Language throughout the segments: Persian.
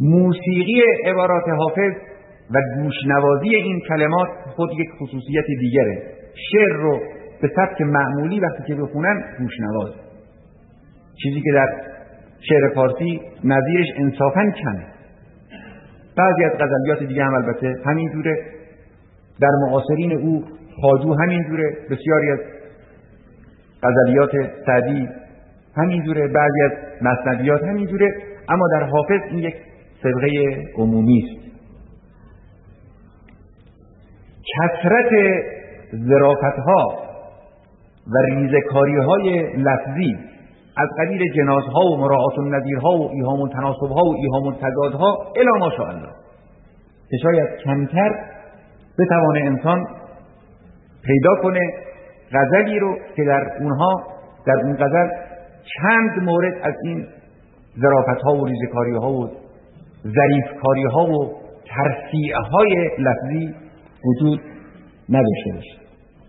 موسیقی عبارات حافظ و گوشنوازی این کلمات خود یک خصوصیت دیگره. شعر رو به سبک معمولی وقتی که بخونن گوشنواز، چیزی که در شعر فارسی نظیرش انصافاً کمه. بعضی از غزلیات دیگه هم البته همین جوره، در معاصرین او خواجو همین جوره، بسیاری از غزلیات سعدی همین جوره، بعضی از مثنویات همین جوره، اما در حافظ این یک صبغه عمومی است. کثرت ظرافت‌ها و ریزکاری‌های لفظی از قبیل جنازها و مراعات النظیرها و ایهام التناسبها و ایهام التضادها الی ماشاءالله که شاید کمتر بتوانه انسان پیدا کنه غزلی رو که در اون غزل چند مورد از این ظرافت‌ها و ریزکاری‌ها و ظریف‌کاری‌ها و ترفیع‌های لفظی وجود نداشته باشه.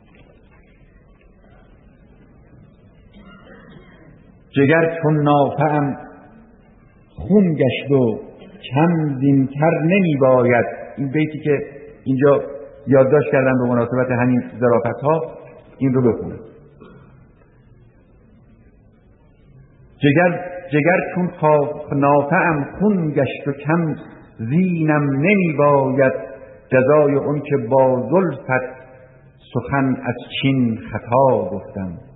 جگر چون نافه‌ام خون گشت و کم زین‌تر نمی باید. این بیتی که اینجا یادداشت کردم به مناسبت همین ظرافت‌ها، این رو بخونید. جگر چون نافه‌ام خون گشت و کم زینم نمی باید، جزای اون که با زلفت سخن از چین خطا گفتم.